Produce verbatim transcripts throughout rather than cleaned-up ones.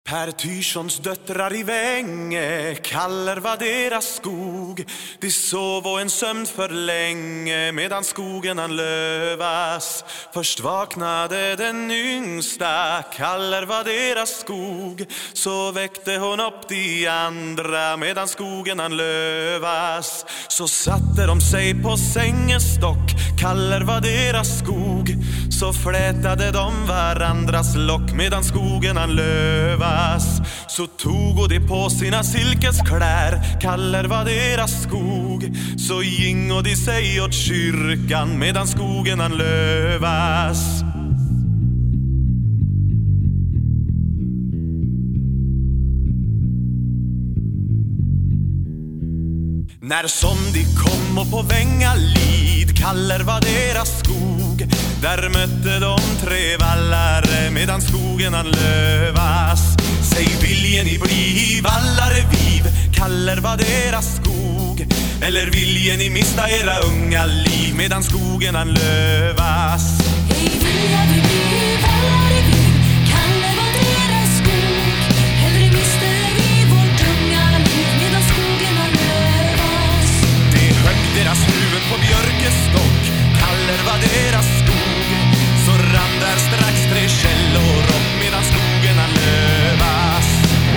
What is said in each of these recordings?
Per Tyrssons döttrar i Vänge, Kaller var deras skog. De sov och en sömn för länge, medan skogen han lövas. Först vaknade den yngsta, Kaller var deras skog. Så väckte hon upp de andra, medan skogen han lövas. Så satte de sig på sängens stock, Kaller var deras skog. Så flätade de varandras lock, medan skogen han lövas. Så tog och de på sina silkeskläder, Kaller var deras skog. Så ging och de sig åt kyrkan, medan skogen han lövas. När som de kom och på Vängalid, Kaller var deras skog. Där mötte de tre vallare, medan skogen han lövas. Säg, viljen ni bli vallare viv, Kaller var deras skog. Eller viljen ni mista era unga liv, medan skogen han lövas. Hej, vilja vi bli vallare viv, Kaller var deras skog. Hellre miste vi vårt unga liv, medan skogen han lövas. Det högg deras huvud på björkestock, Kaller var deras skog. Så rann där strax tre källor upp, medan skogen han lövas.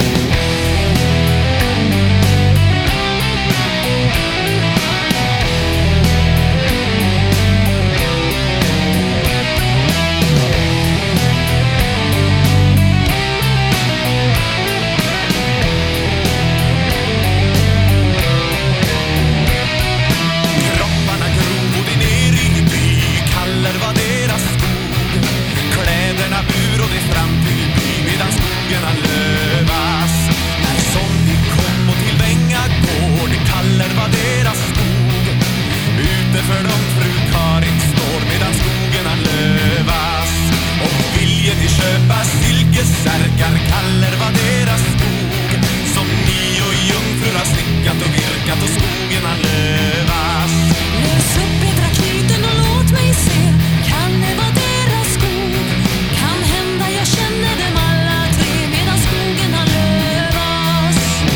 Kropparna grodde ner i by, Kaller var deras skog. Kläderna bur och det fram till by, medan skogen han lövas. När som de kom och till Vängagård, Kaller var deras skog. Ute för dem fru Karin står, medan skogen han lövas. Och viljen de köpa silkesärkar, Kaller var deras skog. Som ni och jungfrur har snickat och virkat, och skogen han lövas. Lös upp edra knyten och låt mig se, Kaller var deras skog. Kan hända jag känner dem alla tre, medan skogen han lövas.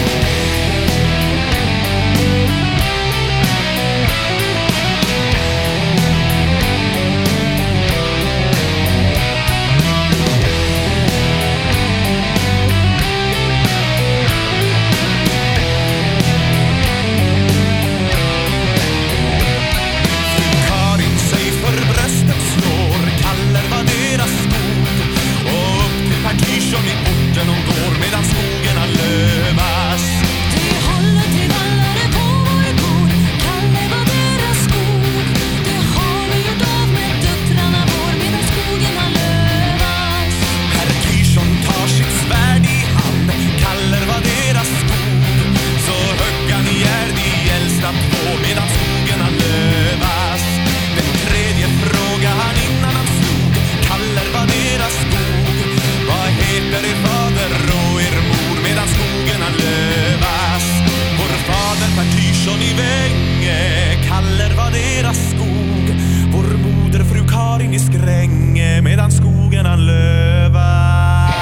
Karin sig för bröstet slår, Kaller var deras skog. Och upp till Per Tyrsson i orten hon går, medan skogen han lövas. Det håller till vallare på vår gård, Kaller var deras skog. Det har vi gjort av med döttrarna vår, medan skogen han lövas. Per Tyrsson tar sitt svärd i hand, Kaller var deras skog. Så högg han ihjäl de äldsta två, medan skogen han lövas. Den tredje fråga han innan han slog, Kaller var deras skog. Vad heter er fader och er mor, medan skogen han lövas. Vår fader Per Tyrsson i Vänge, Kaller var deras skog. Vår moder fru Karin i Skränge, medan skogen han lövas.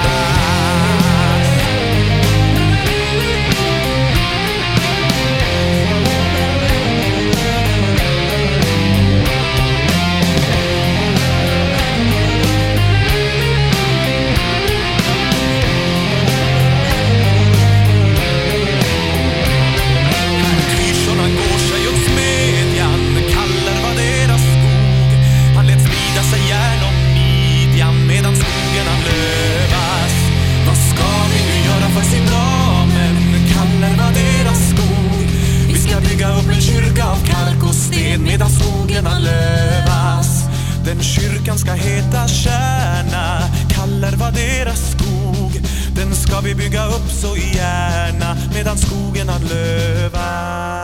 Tyrsson han går sig åt smedjan, Kaller var deras skog. Han lät smida sig järn om midjan, medan skogen han lövas. Vad ska vi nu göra för sin damen, Kaller var deras skog. Vi ska bygga upp en kyrka av kalk och sten, medan skogen han lövas. Den kyrkan ska heta Kärna, Kaller var deras skog. Den ska vi bygga upp så gärna, medan skogen han lövas.